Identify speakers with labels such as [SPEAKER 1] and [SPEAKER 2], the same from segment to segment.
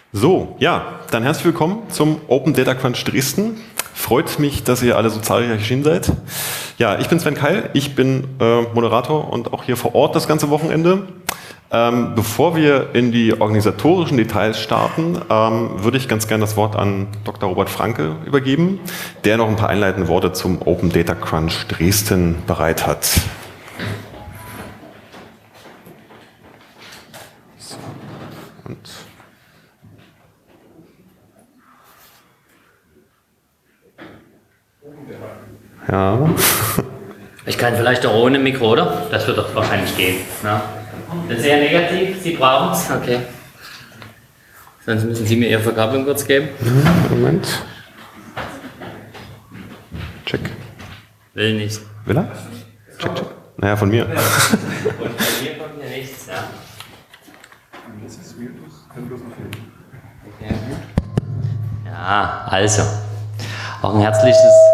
[SPEAKER 1] So, ja, dann herzlich willkommen zum Open Data Crunch Dresden. Freut mich, dass ihr alle so zahlreich erschienen seid. Ja, ich bin Sven Keil, ich bin Moderator und auch hier vor Ort das ganze Wochenende. Bevor wir in die organisatorischen Details starten, würde ich ganz gerne das Wort an Dr. Robert Franke übergeben, der noch ein paar einleitende Worte zum Open Data Crunch Dresden bereit hat. So, und ja.
[SPEAKER 2] Ich kann vielleicht auch ohne Mikro, oder? Das wird doch wahrscheinlich gehen. Ne? Das ist sehr negativ, Sie brauchen es. Okay. Sonst müssen Sie mir Ihre Verkabelung kurz geben.
[SPEAKER 1] Moment. Check.
[SPEAKER 2] Will nicht.
[SPEAKER 1] Will er? Check, check. Naja, von mir.
[SPEAKER 2] Und bei mir kommt hier nichts, ja. Okay. Ja, also. Auch ein herzliches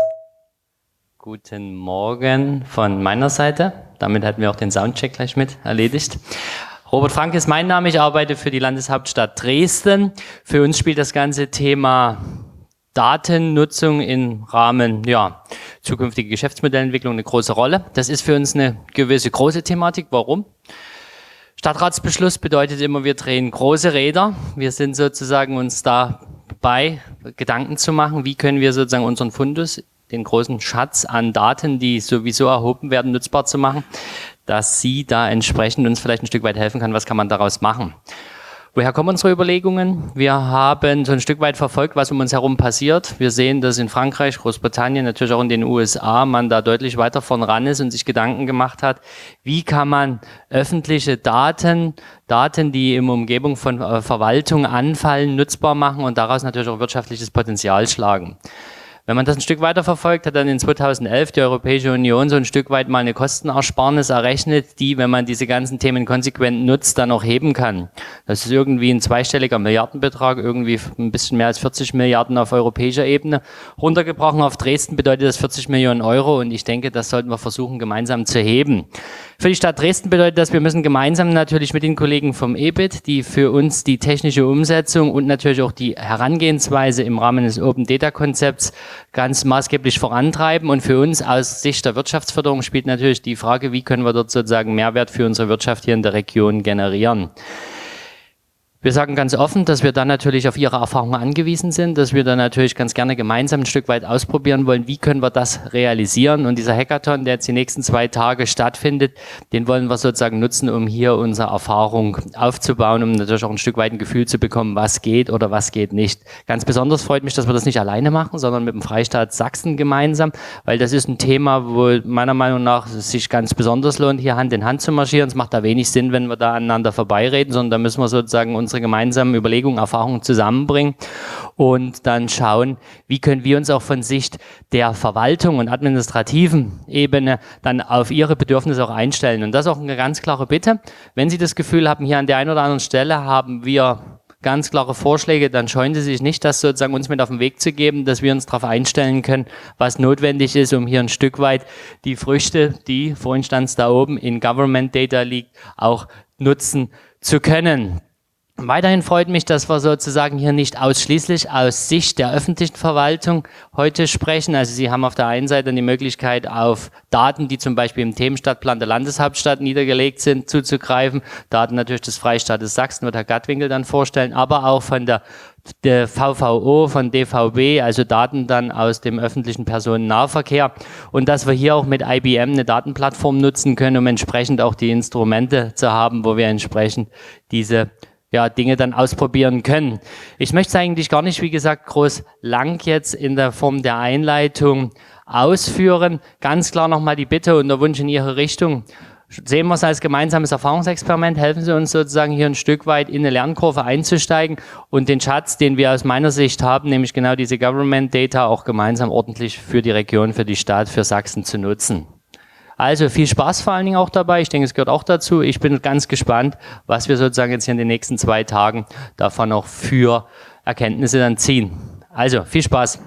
[SPEAKER 2] guten Morgen von meiner Seite. Damit hatten wir auch den Soundcheck gleich mit erledigt. Robert Franke ist mein Name, ich arbeite für die Landeshauptstadt Dresden. Für uns spielt das ganze Thema Datennutzung im Rahmen zukünftige Geschäftsmodellentwicklung eine große Rolle. Das ist für uns eine gewisse große Thematik. Warum? Stadtratsbeschluss bedeutet immer, wir drehen große Räder. Wir sind sozusagen uns dabei, Gedanken zu machen, wie können wir sozusagen unseren Fundus, den großen Schatz an Daten, die sowieso erhoben werden, nutzbar zu machen, dass sie da entsprechend uns vielleicht ein Stück weit helfen kann, was kann man daraus machen. Woher kommen unsere Überlegungen? Wir haben so ein Stück weit verfolgt, was um uns herum passiert. Wir sehen, dass in Frankreich, Großbritannien, natürlich auch in den USA man da deutlich weiter von ran ist und sich Gedanken gemacht hat, wie kann man öffentliche Daten, die im Umgebung von Verwaltung anfallen, nutzbar machen und daraus natürlich auch wirtschaftliches Potenzial schlagen. Wenn man das ein Stück weiter verfolgt, hat dann in 2011 die Europäische Union so ein Stück weit mal eine Kostenersparnis errechnet, die, wenn man diese ganzen Themen konsequent nutzt, dann auch heben kann. Das ist irgendwie ein zweistelliger Milliardenbetrag, irgendwie ein bisschen mehr als 40 Milliarden auf europäischer Ebene. Runtergebrochen auf Dresden bedeutet das 40 Millionen Euro und ich denke, das sollten wir versuchen, gemeinsam zu heben. Für die Stadt Dresden bedeutet das, wir müssen gemeinsam natürlich mit den Kollegen vom EBIT, die für uns die technische Umsetzung und natürlich auch die Herangehensweise im Rahmen des Open Data Konzepts ganz maßgeblich vorantreiben. Und für uns aus Sicht der Wirtschaftsförderung spielt natürlich die Frage, wie können wir dort sozusagen Mehrwert für unsere Wirtschaft hier in der Region generieren. Wir sagen ganz offen, dass wir dann natürlich auf Ihre Erfahrungen angewiesen sind, dass wir dann natürlich ganz gerne gemeinsam ein Stück weit ausprobieren wollen, wie können wir das realisieren. Und dieser Hackathon, der jetzt die nächsten 2 Tage stattfindet, den wollen wir sozusagen nutzen, um hier unsere Erfahrung aufzubauen, um natürlich auch ein Stück weit ein Gefühl zu bekommen, was geht oder was geht nicht. Ganz besonders freut mich, dass wir das nicht alleine machen, sondern mit dem Freistaat Sachsen gemeinsam, weil das ist ein Thema, wo meiner Meinung nach es sich ganz besonders lohnt, hier Hand in Hand zu marschieren. Es macht da wenig Sinn, wenn wir da aneinander vorbeireden, sondern da müssen wir sozusagen unsere gemeinsamen Überlegungen, Erfahrungen zusammenbringen und dann schauen, wie können wir uns auch von Sicht der Verwaltung und administrativen Ebene dann auf ihre Bedürfnisse auch einstellen. Und das ist auch eine ganz klare Bitte. Wenn Sie das Gefühl haben, hier an der einen oder anderen Stelle haben wir ganz klare Vorschläge, dann scheuen Sie sich nicht, das sozusagen uns mit auf den Weg zu geben, dass wir uns darauf einstellen können, was notwendig ist, um hier ein Stück weit die Früchte, die, vorhin stand es da oben, in Government Data liegt, auch nutzen zu können. Weiterhin freut mich, dass wir sozusagen hier nicht ausschließlich aus Sicht der öffentlichen Verwaltung heute sprechen. Also Sie haben auf der einen Seite die Möglichkeit, auf Daten, die zum Beispiel im Themenstadtplan der Landeshauptstadt niedergelegt sind, zuzugreifen. Daten natürlich des Freistaates Sachsen, wird Herr Gattwinkel dann vorstellen, aber auch von der VVO, von DVB, also Daten dann aus dem öffentlichen Personennahverkehr. Und dass wir hier auch mit IBM eine Datenplattform nutzen können, um entsprechend auch die Instrumente zu haben, wo wir entsprechend diese Dinge dann ausprobieren können. Ich möchte es eigentlich gar nicht, wie gesagt, groß lang jetzt in der Form der Einleitung ausführen. Ganz klar nochmal die Bitte und der Wunsch in Ihre Richtung. Sehen wir es als gemeinsames Erfahrungsexperiment, helfen Sie uns sozusagen hier ein Stück weit in eine Lernkurve einzusteigen und den Schatz, den wir aus meiner Sicht haben, nämlich genau diese Government Data, auch gemeinsam ordentlich für die Region, für die Stadt, für Sachsen zu nutzen. Also viel Spaß vor allen Dingen auch dabei. Ich denke, es gehört auch dazu. Ich bin ganz gespannt, was wir sozusagen jetzt hier in den nächsten 2 Tagen davon auch für Erkenntnisse dann ziehen. Also viel Spaß.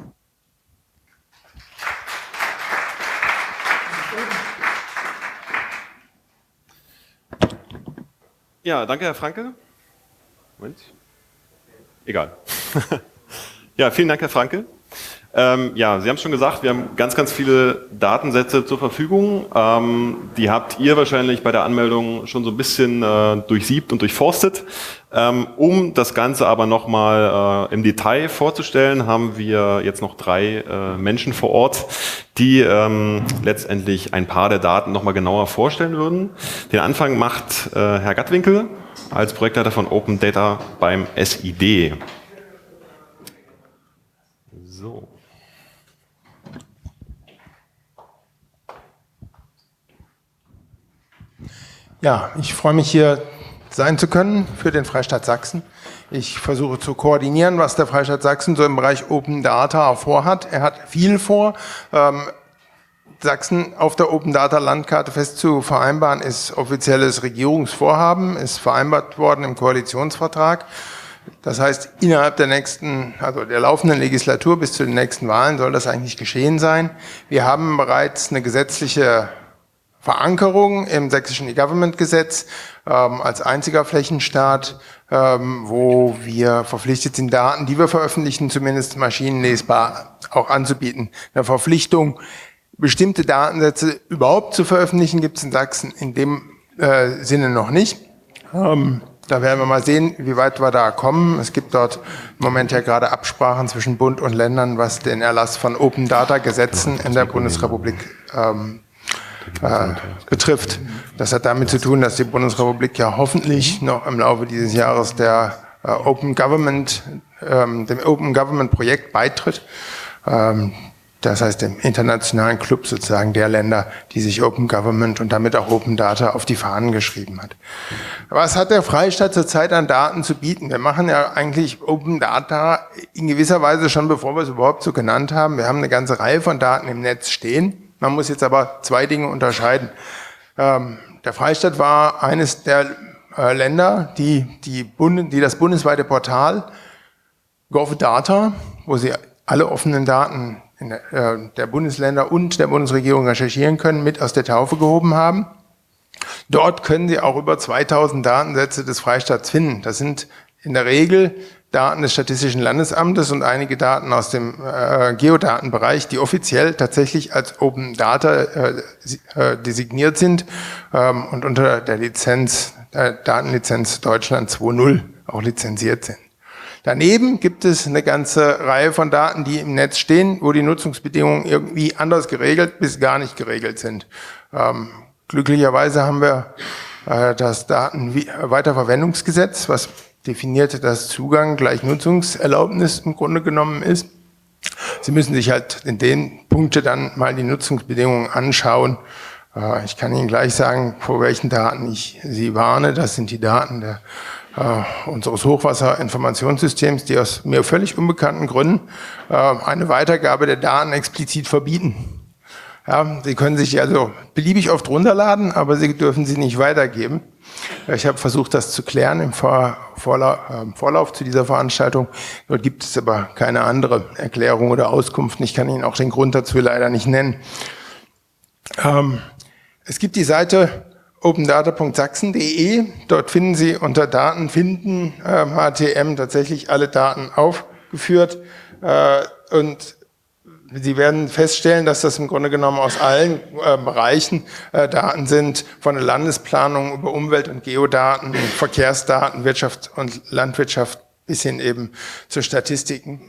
[SPEAKER 1] Ja, danke, Herr Franke. Moment. egal. Ja, vielen Dank, Herr Franke. Ja, Sie haben es schon gesagt, wir haben ganz, ganz viele Datensätze zur Verfügung. Die habt ihr wahrscheinlich bei der Anmeldung schon so ein bisschen durchsiebt und durchforstet. Um das Ganze aber nochmal im Detail vorzustellen, haben wir jetzt noch 3 Menschen vor Ort, die letztendlich ein paar der Daten nochmal genauer vorstellen würden. Den Anfang macht Herr Gattwinkel als Projektleiter von Open Data beim SID. So.
[SPEAKER 3] Ja, ich freue mich, hier sein zu können für den Freistaat Sachsen. Ich versuche zu koordinieren, was der Freistaat Sachsen so im Bereich Open Data vorhat. Er hat viel vor. Sachsen auf der Open Data Landkarte fest zu vereinbaren, ist offizielles Regierungsvorhaben, ist vereinbart worden im Koalitionsvertrag. Das heißt, innerhalb der der laufenden Legislatur bis zu den nächsten Wahlen soll das eigentlich geschehen sein. Wir haben bereits eine gesetzliche Verankerung im sächsischen E-Government-Gesetz als einziger Flächenstaat, wo wir verpflichtet sind, Daten, die wir veröffentlichen, zumindest maschinenlesbar auch anzubieten. Eine Verpflichtung, bestimmte Datensätze überhaupt zu veröffentlichen, gibt es in Sachsen in dem Sinne noch nicht. Da werden wir mal sehen, wie weit wir da kommen. Es gibt dort im Moment ja gerade Absprachen zwischen Bund und Ländern, was den Erlass von Open Data Gesetzen in der Bundesrepublik betrifft. Das hat damit zu tun, dass die Bundesrepublik ja hoffentlich noch im Laufe dieses Jahres dem Open Government Projekt beitritt. Das heißt, dem internationalen Club sozusagen der Länder, die sich Open Government und damit auch Open Data auf die Fahnen geschrieben hat. Was hat der Freistaat zurzeit an Daten zu bieten? Wir machen ja eigentlich Open Data in gewisser Weise schon, bevor wir es überhaupt so genannt haben. Wir haben eine ganze Reihe von Daten im Netz stehen. Man muss jetzt aber 2 Dinge unterscheiden. Der Freistaat war eines der Länder, die das bundesweite Portal GovData, wo sie alle offenen Daten der Bundesländer und der Bundesregierung recherchieren können, mit aus der Taufe gehoben haben. Dort können Sie auch über 2000 Datensätze des Freistaats finden. Das sind in der Regel Daten des Statistischen Landesamtes und einige Daten aus dem Geodatenbereich, die offiziell tatsächlich als Open Data designiert sind und unter der Datenlizenz Deutschland 2.0 auch lizenziert sind. Daneben gibt es eine ganze Reihe von Daten, die im Netz stehen, wo die Nutzungsbedingungen irgendwie anders geregelt bis gar nicht geregelt sind. Glücklicherweise haben wir das Datenweiterverwendungsgesetz, was definiert, dass Zugang gleich Nutzungserlaubnis im Grunde genommen ist. Sie müssen sich halt in den Punkten dann mal die Nutzungsbedingungen anschauen. Ich kann Ihnen gleich sagen, vor welchen Daten ich Sie warne. Das sind die Daten unseres Hochwasserinformationssystems, die aus mir völlig unbekannten Gründen eine Weitergabe der Daten explizit verbieten. Ja, Sie können sich also beliebig oft runterladen, aber Sie dürfen sie nicht weitergeben. Ich habe versucht, das zu klären im Vorlauf zu dieser Veranstaltung. Dort gibt es aber keine andere Erklärung oder Auskunft. Ich kann Ihnen auch den Grund dazu leider nicht nennen. Es gibt die Seite opendata.sachsen.de. Dort finden Sie unter Daten finden HTM tatsächlich alle Daten aufgeführt. Und Sie werden feststellen, dass das im Grunde genommen aus allen Bereichen Daten sind, von der Landesplanung über Umwelt- und Geodaten, Verkehrsdaten, Wirtschaft und Landwirtschaft bis hin eben zu Statistiken.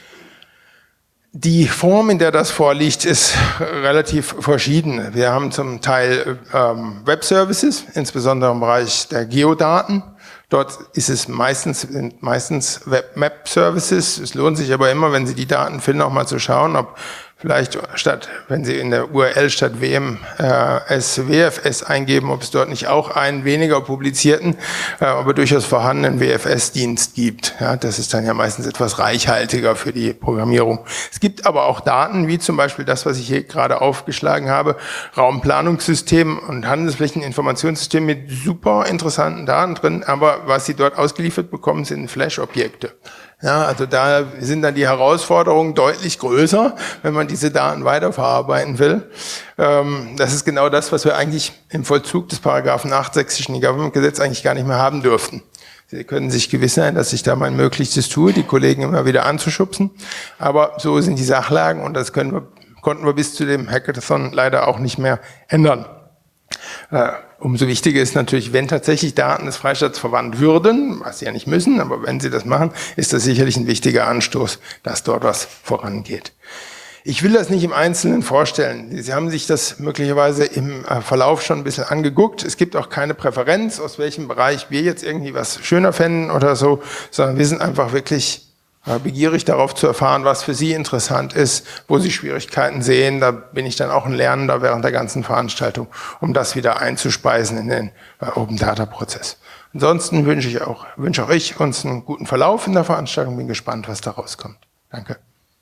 [SPEAKER 3] Die Form, in der das vorliegt, ist relativ verschieden. Wir haben zum Teil Web-Services, insbesondere im Bereich der Geodaten. Dort ist es meistens Web-Map-Services. Es lohnt sich aber immer, wenn Sie die Daten finden, auch mal zu schauen, ob vielleicht wenn Sie in der URL statt WFS eingeben, ob es dort nicht auch einen weniger publizierten, aber durchaus vorhandenen WFS-Dienst gibt. Ja, das ist dann ja meistens etwas reichhaltiger für die Programmierung. Es gibt aber auch Daten, wie zum Beispiel das, was ich hier gerade aufgeschlagen habe, Raumplanungssystem und Handelsflächeninformationssystem mit super interessanten Daten drin, aber was Sie dort ausgeliefert bekommen, sind Flash-Objekte. Ja, also da sind dann die Herausforderungen deutlich größer, wenn man diese Daten weiterverarbeiten will. Das ist genau das, was wir eigentlich im Vollzug des Paragraphen 8 sächsischen E-Government-Gesetz eigentlich gar nicht mehr haben dürften. Sie können sich gewiss sein, dass ich da mein Möglichstes tue, die Kollegen immer wieder anzuschubsen. Aber so sind die Sachlagen und das konnten wir bis zu dem Hackathon leider auch nicht mehr ändern. Umso wichtiger ist natürlich, wenn tatsächlich Daten des Freistaats verwandt würden, was sie ja nicht müssen, aber wenn sie das machen, ist das sicherlich ein wichtiger Anstoß, dass dort was vorangeht. Ich will das nicht im Einzelnen vorstellen. Sie haben sich das möglicherweise im Verlauf schon ein bisschen angeguckt. Es gibt auch keine Präferenz, aus welchem Bereich wir jetzt irgendwie was schöner fänden oder so, sondern wir sind einfach wirklich begierig darauf zu erfahren, was für Sie interessant ist, wo Sie Schwierigkeiten sehen. Da bin ich dann auch ein Lernender während der ganzen Veranstaltung, um das wieder einzuspeisen in den Open Data Prozess. Ansonsten wünsche auch ich uns einen guten Verlauf in der Veranstaltung. Bin gespannt, was da rauskommt. Danke.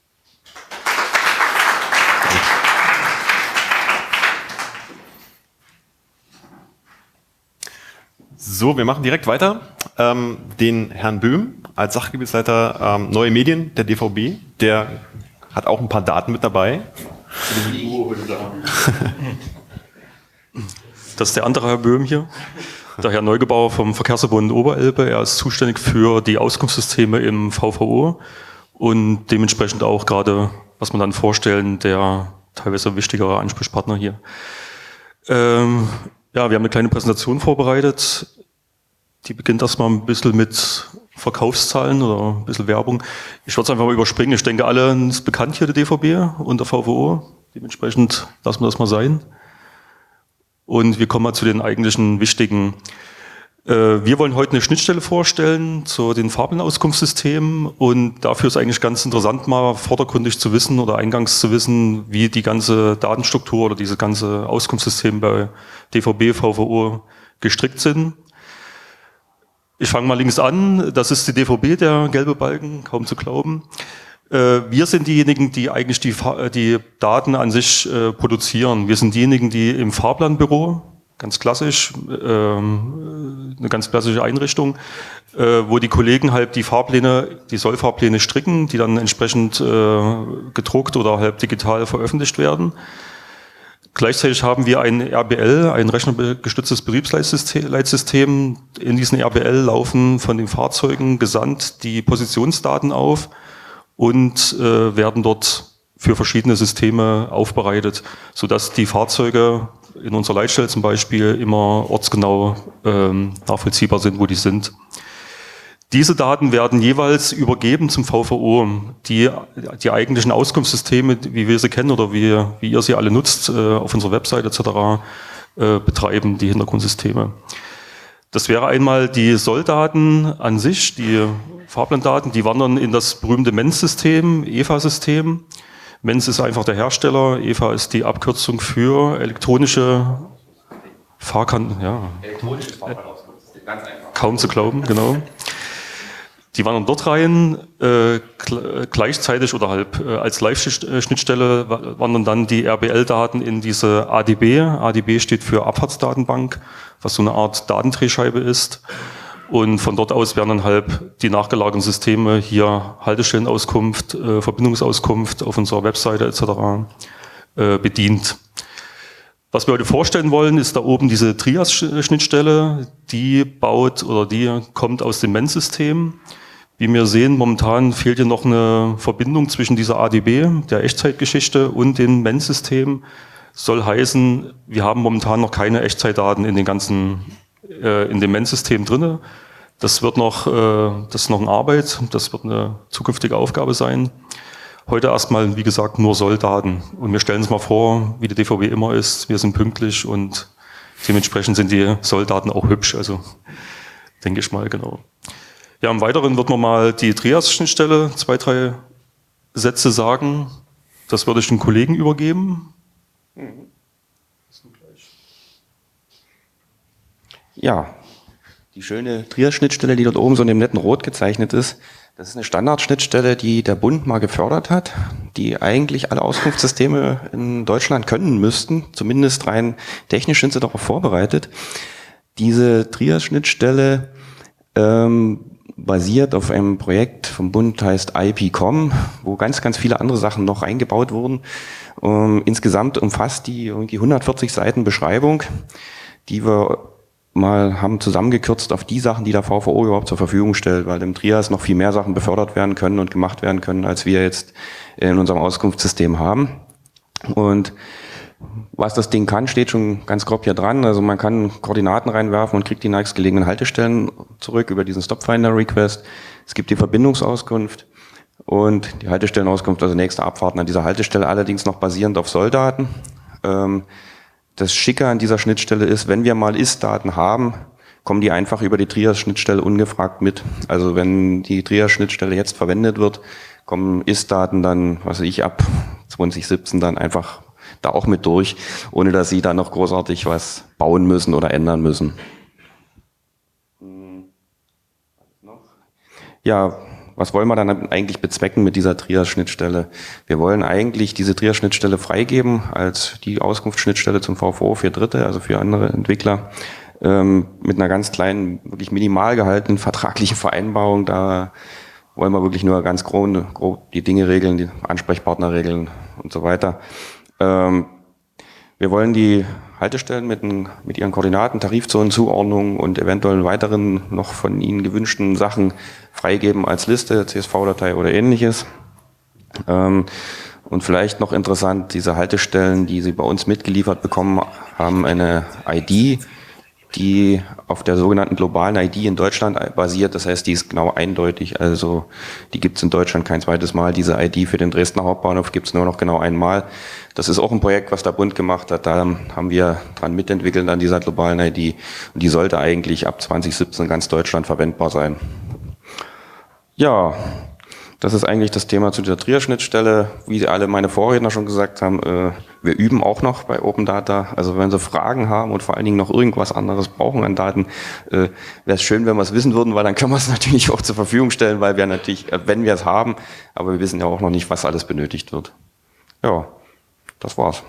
[SPEAKER 1] So, wir machen direkt weiter. Den Herrn Böhm als Sachgebietsleiter Neue Medien der DVB, der hat auch ein paar Daten mit dabei.
[SPEAKER 4] Das ist der andere Herr Böhm hier, der Herr Neugebauer vom Verkehrsverbund Oberelbe. Er ist zuständig für die Auskunftssysteme im VVO und dementsprechend auch gerade, was man dann vorstellen, der teilweise wichtigere Ansprechpartner hier. Ja, wir haben eine kleine Präsentation vorbereitet. Die beginnt erstmal ein bisschen mit Verkaufszahlen oder ein bisschen Werbung. Ich würde es einfach mal überspringen. Ich denke, allen ist bekannt hier der DVB und der VVO. Dementsprechend lassen wir das mal sein. Und wir kommen mal zu den eigentlichen wichtigen. Wir wollen heute eine Schnittstelle vorstellen zu den Fahrplan-Auskunftssystemen und dafür ist eigentlich ganz interessant, mal vordergründig zu wissen oder eingangs zu wissen, wie die ganze Datenstruktur oder diese ganze Auskunftssystem bei DVB, VVO gestrickt sind. Ich fange mal links an. Das ist die DVB, der gelbe Balken, kaum zu glauben. Wir sind diejenigen, die eigentlich die Daten an sich produzieren. Wir sind diejenigen, die im Fahrplanbüro, ganz klassisch, eine ganz klassische Einrichtung, wo die Kollegen halt die Sollfahrpläne stricken, die dann entsprechend gedruckt oder halt digital veröffentlicht werden. Gleichzeitig haben wir ein RBL, ein rechnergestütztes Betriebsleitsystem. In diesen RBL laufen von den Fahrzeugen gesandt die Positionsdaten auf und werden dort für verschiedene Systeme aufbereitet, sodass die Fahrzeuge in unserer Leitstelle zum Beispiel immer ortsgenau nachvollziehbar sind, wo die sind. Diese Daten werden jeweils übergeben zum VVO, die eigentlichen Auskunftssysteme, wie wir sie kennen oder wie ihr sie alle nutzt, auf unserer Website etc. Betreiben, die Hintergrundsysteme. Das wäre einmal die Solldaten an sich, die Fahrplandaten, die wandern in das berühmte MENS-System, EFA-System. MENS ist einfach der Hersteller, EFA ist die Abkürzung für elektronische Fahrkarten. Ja. Elektronisches Fahrplanauskünftssystem, ganz einfach. Kaum zu glauben, genau. Die wandern dort rein, gleichzeitig oder halt als Live-Schnittstelle wandern dann die RBL-Daten in diese ADB. ADB steht für Abfahrtsdatenbank, was so eine Art Datendrehscheibe ist. Und von dort aus werden dann halt die nachgelagerten Systeme hier Haltestellenauskunft, Verbindungsauskunft auf unserer Webseite etc. Bedient. Was wir heute vorstellen wollen, ist da oben diese Trias-Schnittstelle, die kommt aus dem MENS-System. Wie wir sehen, momentan fehlt hier noch eine Verbindung zwischen dieser ADB, der Echtzeitgeschichte, und dem MENS-System. Soll heißen, wir haben momentan noch keine Echtzeitdaten in dem MENS-System drinne. Das ist noch in Arbeit, das wird eine zukünftige Aufgabe sein. Heute erstmal, wie gesagt, nur Solldaten. Und wir stellen uns mal vor, wie die DVB immer ist. Wir sind pünktlich und dementsprechend sind die Solldaten auch hübsch. Also denke ich mal, genau. Ja, im Weiteren wird man mal die Trias-Schnittstelle 2, 3 Sätze sagen. Das würde ich den Kollegen übergeben.
[SPEAKER 5] Ja, die schöne Trias-Schnittstelle, die dort oben so in dem netten Rot gezeichnet ist, das ist eine Standardschnittstelle, die der Bund mal gefördert hat, die eigentlich alle Auskunftssysteme in Deutschland können müssten. Zumindest rein technisch sind sie darauf vorbereitet. Diese Trias-Schnittstelle basiert auf einem Projekt vom Bund, heißt IPCOM, wo ganz, ganz viele andere Sachen noch eingebaut wurden. Insgesamt umfasst die irgendwie 140 Seiten Beschreibung, die wir mal haben zusammengekürzt auf die Sachen, die der VVO überhaupt zur Verfügung stellt, weil im Trias noch viel mehr Sachen befördert werden können und gemacht werden können, als wir jetzt in unserem Auskunftssystem haben. Und was das Ding kann, steht schon ganz grob hier dran. Also man kann Koordinaten reinwerfen und kriegt die nächstgelegenen Haltestellen zurück über diesen Stopfinder-Request. Es gibt die Verbindungsauskunft und die Haltestellenauskunft, also nächste Abfahrten an dieser Haltestelle, allerdings noch basierend auf Solldaten. Das Schicke an dieser Schnittstelle ist, wenn wir mal Ist-Daten haben, kommen die einfach über die Trias-Schnittstelle ungefragt mit. Also wenn die Trias-Schnittstelle jetzt verwendet wird, kommen Ist-Daten dann, was weiß ich, ab 2017 dann einfach da auch mit durch, ohne dass Sie da noch großartig was bauen müssen oder ändern müssen. Ja, was wollen wir dann eigentlich bezwecken mit dieser Trias-Schnittstelle? Wir wollen eigentlich diese Trias-Schnittstelle freigeben als die Auskunftsschnittstelle zum VVO für Dritte, also für andere Entwickler, mit einer ganz kleinen, wirklich minimal gehaltenen vertraglichen Vereinbarung. Da wollen wir wirklich nur ganz grob die Dinge regeln, die Ansprechpartner regeln und so weiter. Wir wollen die Haltestellen mit ihren Koordinaten, Tarifzonenzuordnungen und eventuell weiteren noch von Ihnen gewünschten Sachen freigeben als Liste, CSV-Datei oder ähnliches. Und vielleicht noch interessant, diese Haltestellen, die Sie bei uns mitgeliefert bekommen, haben eine ID, die auf der sogenannten globalen ID in Deutschland basiert. Das heißt, die ist genau eindeutig. Also die gibt es in Deutschland kein zweites Mal. Diese ID für den Dresdner Hauptbahnhof gibt es nur noch genau einmal. Das ist auch ein Projekt, was der Bund gemacht hat. Da haben wir dran mitentwickelt an dieser globalen ID. Und die sollte eigentlich ab 2017 in ganz Deutschland verwendbar sein. Ja, das ist eigentlich das Thema zu dieser Trias-Schnittstelle. Wie alle meine Vorredner schon gesagt haben, wir üben auch noch bei Open Data. Also wenn Sie Fragen haben und vor allen Dingen noch irgendwas anderes brauchen an Daten, wäre es schön, wenn wir es wissen würden, weil dann können wir es natürlich auch zur Verfügung stellen, weil wir natürlich, wenn wir es haben, aber wir wissen ja auch noch nicht, was alles benötigt wird. Ja, das war's.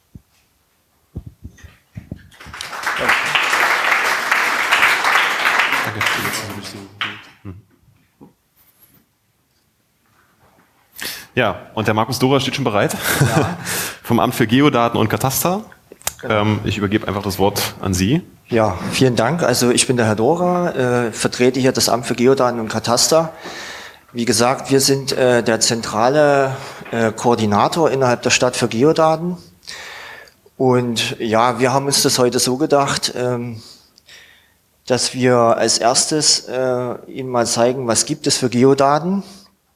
[SPEAKER 1] Ja, und der Markus Dora steht schon bereit, ja. Vom Amt für Geodaten und Kataster. Genau. Ich übergebe einfach das Wort an Sie.
[SPEAKER 6] Ja, vielen Dank. Also ich bin der Herr Dora, vertrete hier das Amt für Geodaten und Kataster. Wie gesagt, wir sind der zentrale Koordinator innerhalb der Stadt für Geodaten. Und ja, wir haben uns das heute so gedacht, dass wir als erstes Ihnen mal zeigen, was gibt es für Geodaten.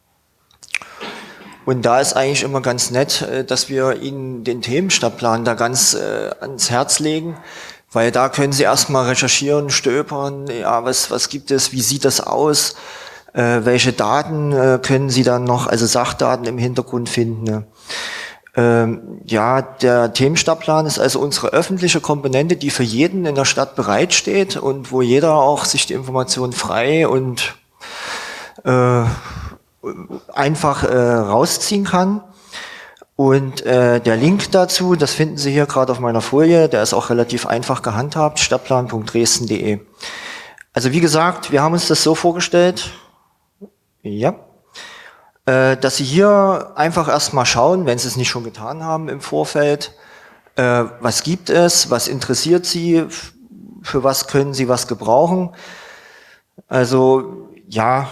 [SPEAKER 6] Und da ist eigentlich immer ganz nett, dass wir Ihnen den Themenstadtplan da ganz ans Herz legen, weil da können Sie erstmal recherchieren, stöbern, ja, was gibt es, wie sieht das aus, welche Daten können Sie dann noch, also Sachdaten im Hintergrund finden. Ja, der Themenstadtplan ist also unsere öffentliche Komponente, die für jeden in der Stadt bereitsteht und wo jeder auch sich die Informationen frei und einfach rausziehen kann. Und der Link dazu, das finden Sie hier gerade auf meiner Folie, der ist auch relativ einfach gehandhabt, stadtplan.dresden.de. Also wie gesagt, wir haben uns das so vorgestellt, ja, dass Sie hier einfach erstmal schauen, wenn Sie es nicht schon getan haben im Vorfeld, was gibt es, was interessiert Sie, für was können Sie was gebrauchen. Also ja,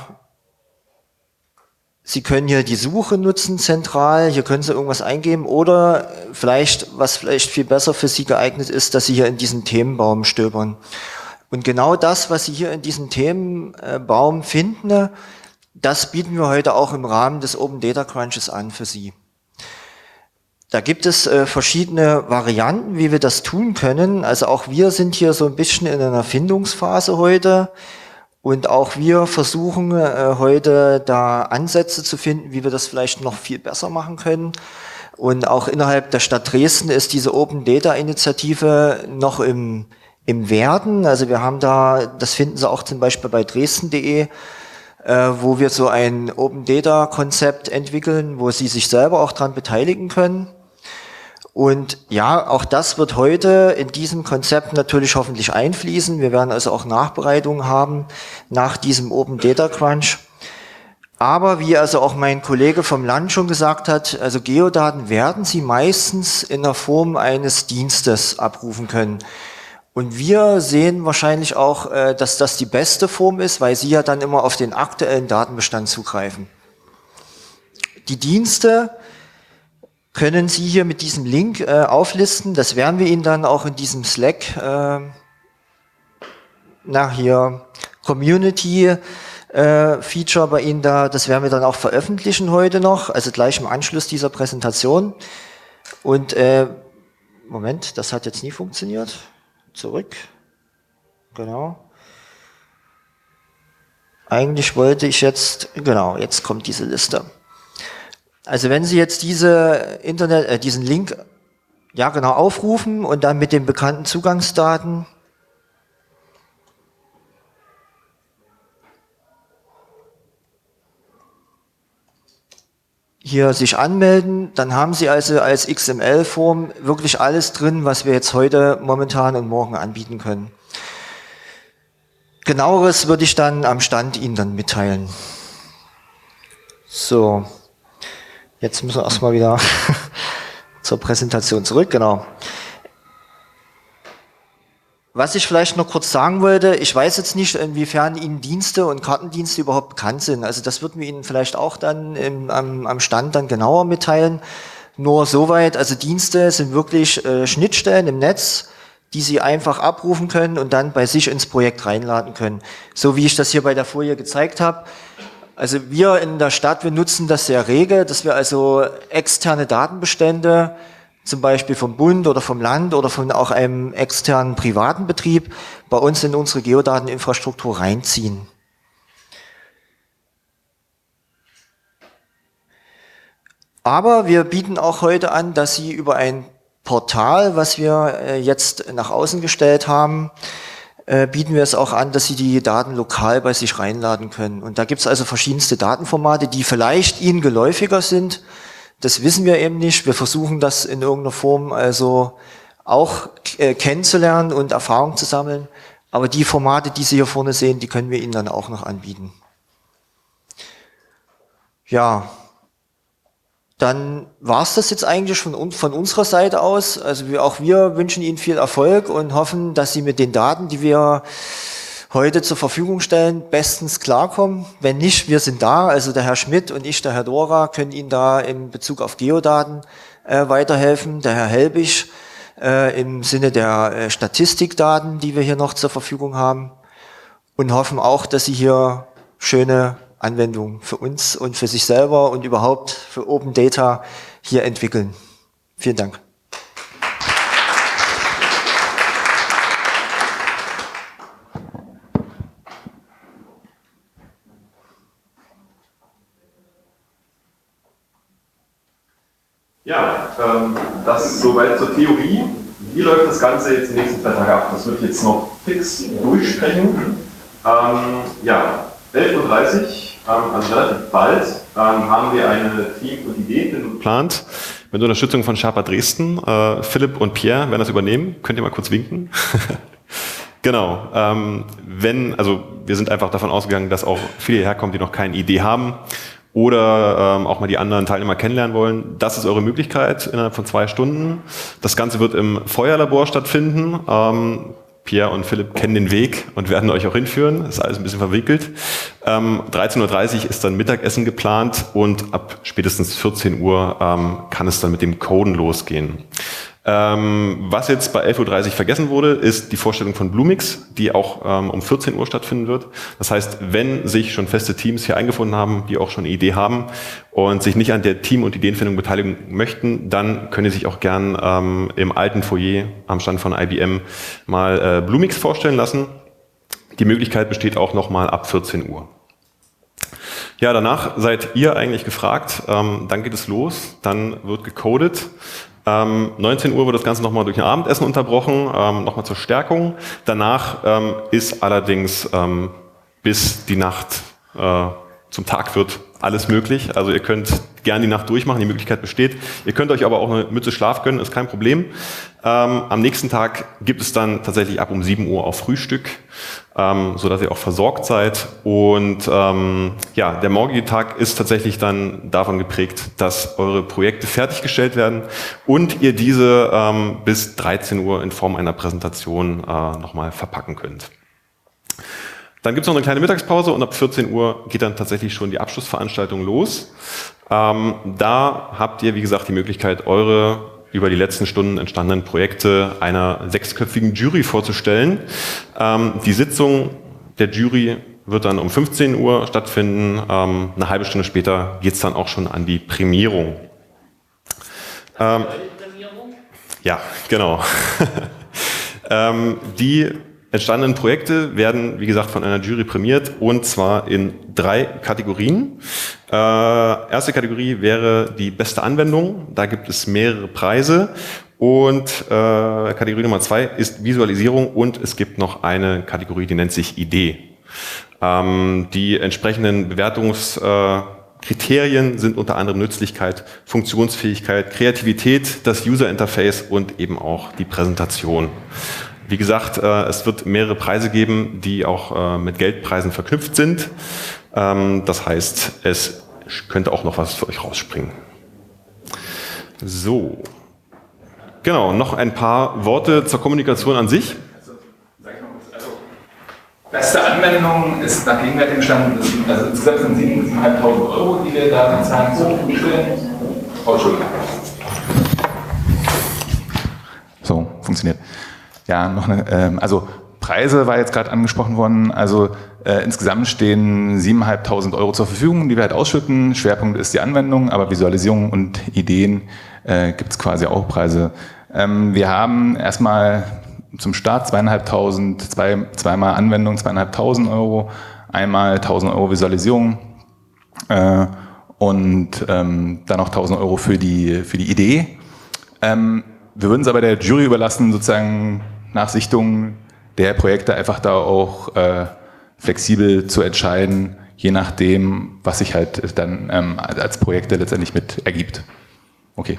[SPEAKER 6] Sie können hier die Suche nutzen, zentral, hier können Sie irgendwas eingeben oder vielleicht, was vielleicht viel besser für Sie geeignet ist, dass Sie hier in diesen Themenbaum stöbern. Und genau das, was Sie hier in diesem Themenbaum finden, das bieten wir heute auch im Rahmen des Open Data Crunches an für Sie. Da gibt es verschiedene Varianten, wie wir das tun können. Also auch wir sind hier so ein bisschen in einer Findungsphase heute. Und auch wir versuchen heute da Ansätze zu finden, wie wir das vielleicht noch viel besser machen können. Und auch innerhalb der Stadt Dresden ist diese Open Data Initiative noch im Werden. Also wir haben da, das finden Sie auch zum Beispiel bei dresden.de, wo wir so ein Open Data Konzept entwickeln, wo Sie sich selber auch dran beteiligen können. Und ja, auch das wird heute in diesem Konzept natürlich hoffentlich einfließen. Wir werden also auch Nachbereitungen haben nach diesem Open Data Crunch. Aber wie also auch mein Kollege vom Land schon gesagt hat, also Geodaten werden Sie meistens in der Form eines Dienstes abrufen können. Und wir sehen wahrscheinlich auch, dass das die beste Form ist, weil Sie ja dann immer auf den aktuellen Datenbestand zugreifen. Die Dienste können Sie hier mit diesem Link auflisten. Das werden wir Ihnen dann auch in diesem Slack hier Community Feature bei Ihnen da, das werden wir dann auch veröffentlichen heute noch, also gleich im Anschluss dieser Präsentation. Und Moment, das hat jetzt nie funktioniert. Zurück. Genau. Eigentlich wollte ich jetzt, genau, jetzt kommt diese Liste. Also wenn Sie jetzt diesen Link, ja genau, aufrufen und dann mit den bekannten Zugangsdaten hier sich anmelden, dann haben Sie also als XML-Form wirklich alles drin, was wir jetzt heute momentan und morgen anbieten können. Genaueres würde ich dann am Stand Ihnen dann mitteilen. So, jetzt müssen wir erstmal wieder zur Präsentation zurück, genau. Was ich vielleicht noch kurz sagen wollte, ich weiß jetzt nicht, inwiefern Ihnen Dienste und Kartendienste überhaupt bekannt sind. Also das würden wir Ihnen vielleicht auch dann am Stand dann genauer mitteilen. Nur soweit, also Dienste sind wirklich Schnittstellen im Netz, die Sie einfach abrufen können und dann bei sich ins Projekt reinladen können. So wie ich das hier bei der Folie gezeigt habe. Also wir in der Stadt, wir nutzen das sehr rege, dass wir also externe Datenbestände zum Beispiel vom Bund oder vom Land oder von auch einem externen privaten Betrieb bei uns in unsere Geodateninfrastruktur reinziehen. Aber wir bieten auch heute an, dass Sie über ein Portal, was wir jetzt nach außen gestellt haben, bieten wir es auch an, dass Sie die Daten lokal bei sich reinladen können. Und da gibt es also verschiedenste Datenformate, die vielleicht Ihnen geläufiger sind. Das wissen wir eben nicht. Wir versuchen das in irgendeiner Form also auch kennenzulernen und Erfahrung zu sammeln. Aber die Formate, die Sie hier vorne sehen, die können wir Ihnen dann auch noch anbieten. Ja, dann war es das jetzt eigentlich von unserer Seite aus. Also auch wir wünschen Ihnen viel Erfolg und hoffen, dass Sie mit den Daten, die wir heute zur Verfügung stellen, bestens klarkommen. Wenn nicht, wir sind da, also der Herr Schmidt und ich, der Herr Dora, können Ihnen da in Bezug auf Geodaten weiterhelfen. Der Herr Helbig im Sinne der Statistikdaten, die wir hier noch zur Verfügung haben. Und hoffen auch, dass Sie hier schöne Anwendungen für uns und für sich selber und überhaupt für Open Data hier entwickeln. Vielen Dank.
[SPEAKER 1] Ja, das ist soweit zur Theorie. Wie läuft das Ganze jetzt die nächsten 2 Tage ab? Das würde ich jetzt noch fix durchsprechen. 11:30 Uhr, also relativ bald, haben wir eine Team- und Ideenfindung geplant mit Unterstützung von Sharpa Dresden. Philipp und Pierre werden das übernehmen. Könnt ihr mal kurz winken? Genau. Wir sind einfach davon ausgegangen, dass auch viele hierher kommen, die noch keine Idee haben oder auch mal die anderen Teilnehmer kennenlernen wollen. Das ist eure Möglichkeit innerhalb von 2 Stunden. Das Ganze wird im Feuerlabor stattfinden. Pierre und Philipp kennen den Weg und werden euch auch hinführen. Das ist alles ein bisschen verwickelt. 13:30 Uhr ist dann Mittagessen geplant und ab spätestens 14 Uhr kann es dann mit dem Coden losgehen. Was jetzt bei 11:30 Uhr vergessen wurde, ist die Vorstellung von Bluemix, die auch um 14 Uhr stattfinden wird. Das heißt, wenn sich schon feste Teams hier eingefunden haben, die auch schon eine Idee haben und sich nicht an der Team- und Ideenfindung beteiligen möchten, dann können Sie sich auch gern im alten Foyer am Stand von IBM mal Bluemix vorstellen lassen. Die Möglichkeit besteht auch nochmal ab 14 Uhr. Ja, danach seid ihr eigentlich gefragt. Dann geht es los, dann wird gecodet. 19 Uhr wird das Ganze nochmal durch ein Abendessen unterbrochen, nochmal zur Stärkung. Danach ist allerdings bis die Nacht zum Tag wird alles möglich. Also ihr könnt gerne die Nacht durchmachen, die Möglichkeit besteht. Ihr könnt euch aber auch eine Mütze Schlaf gönnen, ist kein Problem. Am nächsten Tag gibt es dann tatsächlich ab um 7 Uhr auch Frühstück, sodass ihr auch versorgt seid. Und ja, der morgige Tag ist tatsächlich dann davon geprägt, dass eure Projekte fertiggestellt werden und ihr diese bis 13 Uhr in Form einer Präsentation nochmal verpacken könnt. Dann gibt es noch eine kleine Mittagspause und ab 14 Uhr geht dann tatsächlich schon die Abschlussveranstaltung los. Da habt ihr, wie gesagt, die Möglichkeit, eure über die letzten Stunden entstandenen Projekte einer 6-köpfigen Jury vorzustellen. Die Sitzung der Jury wird dann um 15 Uhr stattfinden. Eine halbe Stunde später geht es dann auch schon an die Prämierung. Ja, genau. Die entstandenen Projekte werden, wie gesagt, von einer Jury prämiert und zwar in 3 Kategorien. Erste Kategorie wäre die beste Anwendung. Da gibt es mehrere Preise. Und Kategorie Nummer 2 ist Visualisierung und es gibt noch eine Kategorie, die nennt sich Idee. Die entsprechenden Bewertungskriterien sind unter anderem Nützlichkeit, Funktionsfähigkeit, Kreativität, das User Interface und eben auch die Präsentation. Wie gesagt, es wird mehrere Preise geben, die auch mit Geldpreisen verknüpft sind. Das heißt, es könnte auch noch was für euch rausspringen. So, genau, noch ein paar Worte zur Kommunikation an sich.
[SPEAKER 7] Beste Anwendung ist nach gegenwärtigem Stand, also insgesamt sind 7.500 €, die wir da sozusagen zur Verfügung stellen. Oh, Entschuldigung.
[SPEAKER 8] So, funktioniert. Ja, noch eine, also Preise war jetzt gerade angesprochen worden. Also insgesamt stehen 7.500 € zur Verfügung, die wir halt ausschütten. Schwerpunkt ist die Anwendung, aber Visualisierung und Ideen gibt es quasi auch Preise. Wir haben erstmal zum Start 2.500, zweimal Anwendung 2.500 €, einmal 1.000 € Visualisierung und dann noch 1.000 € für die Idee. Wir würden es aber der Jury überlassen, sozusagen nach Sichtung der Projekte einfach da auch flexibel zu entscheiden, je nachdem, was sich halt dann als Projekte letztendlich mit ergibt. Okay.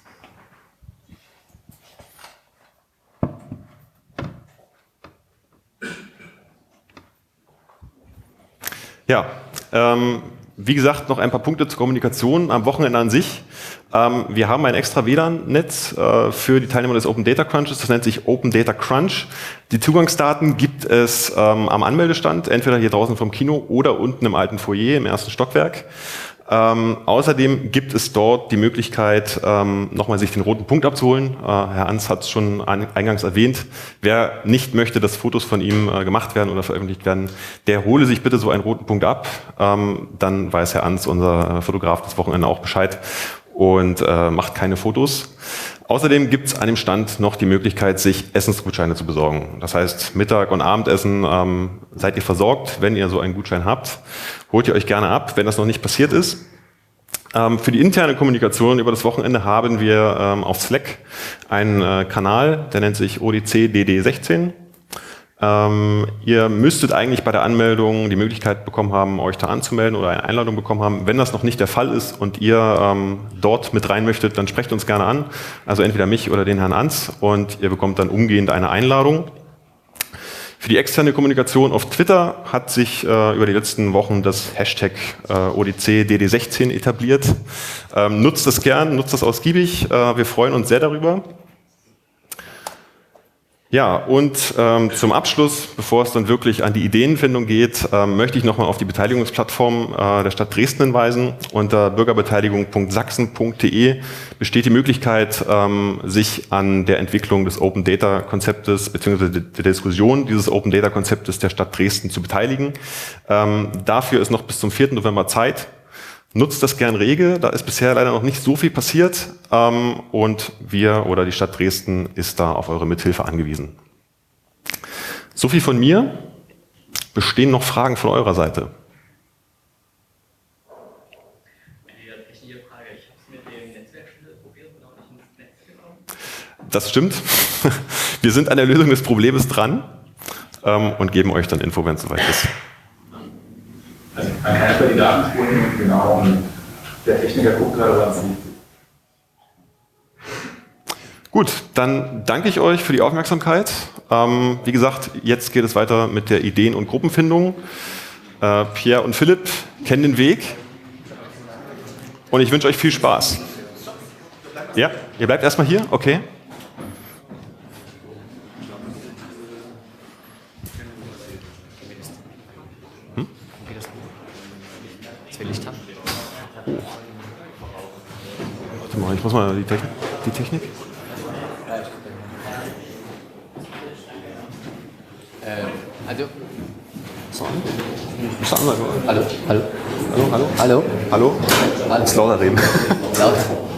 [SPEAKER 1] Ja, wie gesagt, noch ein paar Punkte zur Kommunikation am Wochenende an sich. Wir haben ein extra WLAN-Netz für die Teilnehmer des Open Data Crunches, das nennt sich Open Data Crunch. Die Zugangsdaten gibt es am Anmeldestand, entweder hier draußen vom Kino oder unten im alten Foyer im 1. Stockwerk. Außerdem gibt es dort die Möglichkeit, nochmal sich den roten Punkt abzuholen. Herr Ans hat es schon eingangs erwähnt. Wer nicht möchte, dass Fotos von ihm gemacht werden oder veröffentlicht werden, der hole sich bitte so einen roten Punkt ab. Dann weiß Herr Ans, unser Fotograf, das Wochenende auch Bescheid und macht keine Fotos. Außerdem gibt es an dem Stand noch die Möglichkeit, sich Essensgutscheine zu besorgen. Das heißt, Mittag- und Abendessen seid ihr versorgt, wenn ihr so einen Gutschein habt. Holt ihr euch gerne ab, wenn das noch nicht passiert ist. Für die interne Kommunikation über das Wochenende haben wir auf Slack einen Kanal, der nennt sich ODC DD16. Ihr müsstet eigentlich bei der Anmeldung die Möglichkeit bekommen haben, euch da anzumelden oder eine Einladung bekommen haben. Wenn das noch nicht der Fall ist und ihr dort mit rein möchtet, dann sprecht uns gerne an. Also entweder mich oder den Herrn Ans und ihr bekommt dann umgehend eine Einladung. Für die externe Kommunikation auf Twitter hat sich über die letzten Wochen das Hashtag ODC-DD16 etabliert. Nutzt das gern, nutzt das ausgiebig. Wir freuen uns sehr darüber. Ja, und zum Abschluss, bevor es dann wirklich an die Ideenfindung geht, möchte ich nochmal auf die Beteiligungsplattform der Stadt Dresden hinweisen. Unter bürgerbeteiligung.sachsen.de besteht die Möglichkeit, sich an der Entwicklung des Open Data Konzeptes bzw. der Diskussion dieses Open Data Konzeptes der Stadt Dresden zu beteiligen. Dafür ist noch bis zum 4. November Zeit. Nutzt das gern rege, da ist bisher leider noch nicht so viel passiert und wir oder die Stadt Dresden ist da auf eure Mithilfe angewiesen. So viel von mir. Bestehen noch Fragen von eurer Seite? Das stimmt. Wir sind an der Lösung des Problems dran und geben euch dann Info, wenn es soweit ist.
[SPEAKER 7] Also man kann erstmal die Ladenspuren, genau. Und der Techniker guckt gerade, was sieht.
[SPEAKER 1] Gut, dann danke ich euch für die Aufmerksamkeit. Wie gesagt, jetzt geht es weiter mit der Ideen- und Gruppenfindung. Pierre und Philipp kennen den Weg. Und ich wünsche euch viel Spaß. Ja, ihr bleibt erstmal hier? Okay. Warte mal, ich muss mal die Technik.
[SPEAKER 2] Also.
[SPEAKER 1] Hallo.
[SPEAKER 2] Hallo.
[SPEAKER 1] Hallo.
[SPEAKER 2] Hallo.
[SPEAKER 1] Hallo. Muss lauter reden.
[SPEAKER 2] Laut.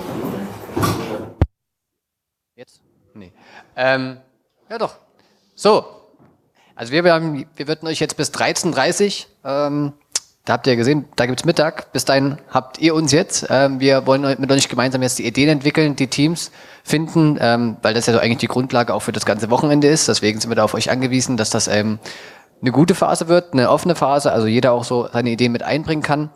[SPEAKER 2] Jetzt? Nee. Ja doch. So. Also wir würden euch jetzt bis 13:30 Uhr, da habt ihr gesehen, da gibt's Mittag. Bis dahin habt ihr uns jetzt. Wir wollen mit euch gemeinsam jetzt die Ideen entwickeln, die Teams finden, weil das ja so eigentlich die Grundlage auch für das ganze Wochenende ist. Deswegen sind wir da auf euch angewiesen, dass das eine gute Phase wird, eine offene Phase, also jeder auch so seine Ideen mit einbringen kann.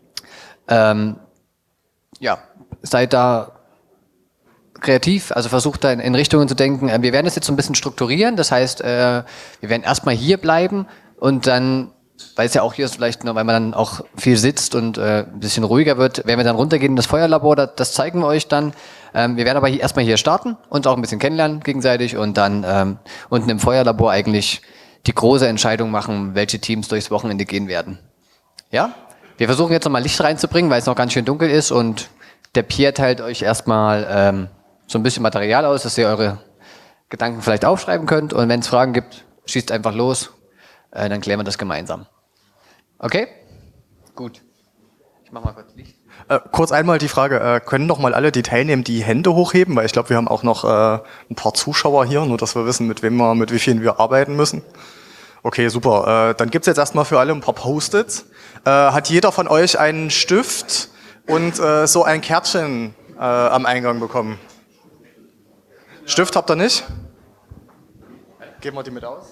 [SPEAKER 2] Ja, seid da kreativ, also versucht da in Richtungen zu denken. Wir werden das jetzt so ein bisschen strukturieren, das heißt, wir werden erstmal hier bleiben und dann, weil es ja auch hier ist vielleicht nur, weil man dann auch viel sitzt und ein bisschen ruhiger wird, werden wir dann runtergehen in das Feuerlabor, das zeigen wir euch dann. Wir werden aber erstmal hier starten, uns auch ein bisschen kennenlernen gegenseitig und dann unten im Feuerlabor eigentlich die große Entscheidung machen, welche Teams durchs Wochenende gehen werden. Ja? Wir versuchen jetzt nochmal Licht reinzubringen, weil es noch ganz schön dunkel ist und der Pierre teilt euch erstmal so ein bisschen Material aus, dass ihr eure Gedanken vielleicht aufschreiben könnt und wenn es Fragen gibt, schießt einfach los, dann klären wir das gemeinsam. Okay? Gut. Ich mach mal kurz Licht.
[SPEAKER 9] Kurz einmal die Frage, können noch mal alle, die teilnehmen, die Hände hochheben? Weil ich glaube, wir haben auch noch ein paar Zuschauer hier, nur dass wir wissen, mit wie vielen wir arbeiten müssen. Okay, super. Dann gibt's jetzt erstmal für alle ein paar Post-its. Hat jeder von euch einen Stift und so ein Kärtchen am Eingang bekommen? Stift habt ihr nicht? Geben wir die mit aus?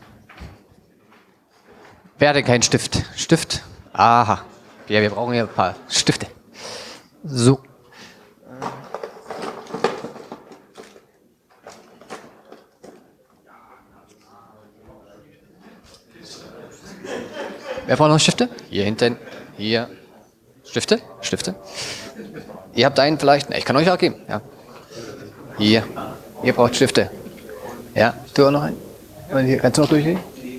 [SPEAKER 2] Wer hat denn keinen Stift? Stift? Aha. Ja, wir brauchen hier ein paar Stifte. So. Wer braucht noch Stifte? Hier hinten. Hier. Stifte? Stifte? Ihr habt einen vielleicht? Na, ich kann euch auch geben. Ja. Hier. Ihr braucht Stifte. Ja, du auch noch einen? Kannst du noch durchgehen?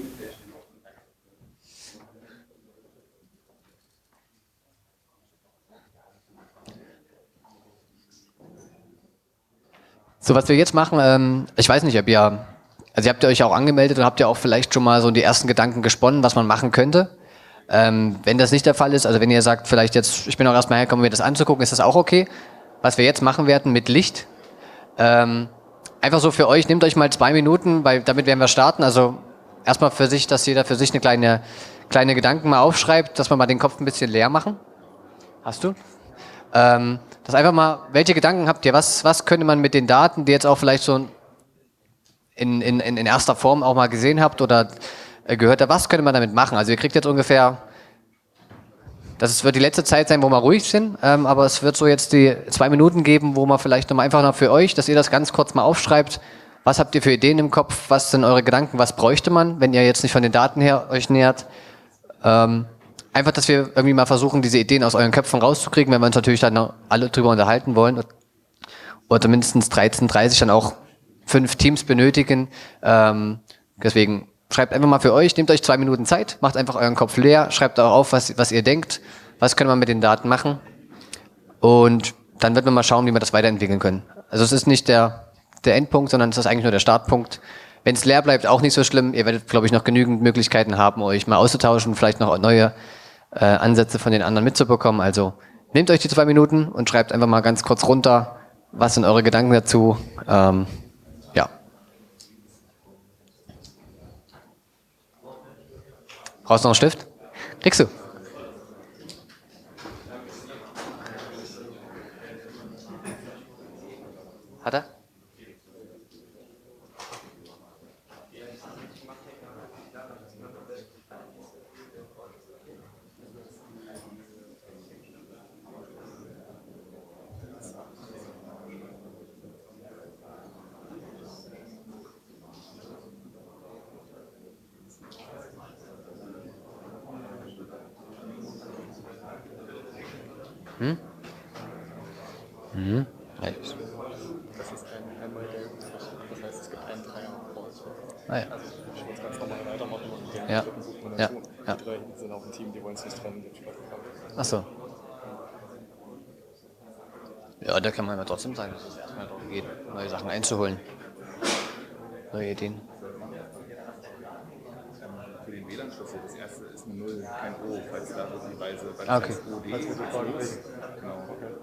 [SPEAKER 2] So, was wir jetzt machen, ich weiß nicht, also ihr habt ja euch auch angemeldet und habt ja auch vielleicht schon mal so die ersten Gedanken gesponnen, was man machen könnte. Wenn das nicht der Fall ist, also wenn ihr sagt, vielleicht jetzt, ich bin auch erstmal hergekommen, mir das anzugucken, ist das auch okay. Was wir jetzt machen werden mit Licht, einfach so für euch, nehmt euch mal 2 Minuten, weil damit werden wir starten. Also erstmal für sich, dass jeder für sich eine kleine Gedanken mal aufschreibt, dass wir mal den Kopf ein bisschen leer machen. Hast du? Das einfach mal, welche Gedanken habt ihr? Was könnte man mit den Daten, die jetzt auch vielleicht so in erster Form auch mal gesehen habt oder gehört habt, was könnte man damit machen? Also ihr kriegt jetzt ungefähr, wird die letzte Zeit sein, wo wir ruhig sind, aber es wird so jetzt die 2 Minuten geben, wo man vielleicht nochmal einfach noch für euch, dass ihr das ganz kurz mal aufschreibt. Was habt ihr für Ideen im Kopf? Was sind eure Gedanken? Was bräuchte man, wenn ihr jetzt nicht von den Daten her euch nähert? Einfach, dass wir irgendwie mal versuchen, diese Ideen aus euren Köpfen rauszukriegen, wenn wir uns natürlich dann noch alle drüber unterhalten wollen. Oder mindestens 13:30 dann auch 5 Teams benötigen. Deswegen schreibt einfach mal für euch, nehmt euch 2 Minuten Zeit, macht einfach euren Kopf leer, schreibt auch auf, was ihr denkt, was können wir mit den Daten machen. Und dann wird man mal schauen, wie wir das weiterentwickeln können. Also es ist nicht der Endpunkt, sondern es ist eigentlich nur der Startpunkt. Wenn es leer bleibt, auch nicht so schlimm. Ihr werdet, glaube ich, noch genügend Möglichkeiten haben, euch mal auszutauschen, vielleicht noch neue Ansätze von den anderen mitzubekommen. Also nehmt euch die 2 Minuten und schreibt einfach mal ganz kurz runter, was sind eure Gedanken dazu. Ja. Brauchst du noch einen Stift? Kriegst du. Hat er?
[SPEAKER 10] Mhm.
[SPEAKER 9] Das ist ein Modell, das heißt, es gibt einen Dreier raus.
[SPEAKER 10] Ah, ja.
[SPEAKER 9] Also ich würde es ganz normal weitermachen und den
[SPEAKER 10] Ja.
[SPEAKER 9] dritten sucht man
[SPEAKER 10] Ja.
[SPEAKER 9] dazu.
[SPEAKER 10] Ja.
[SPEAKER 9] Die drei hinten sind auch ein Team, die wollen es nicht trennen, den Spaß haben.
[SPEAKER 10] Ach so. Ja, da kann man ja trotzdem sagen, dass es erstmal darum geht, neue Sachen einzuholen. Neue Ideen.
[SPEAKER 7] Für den WLAN-Schlüssel, das erste ist eine 0, kein O, falls da möglicherweise
[SPEAKER 10] Okay.
[SPEAKER 7] Genau.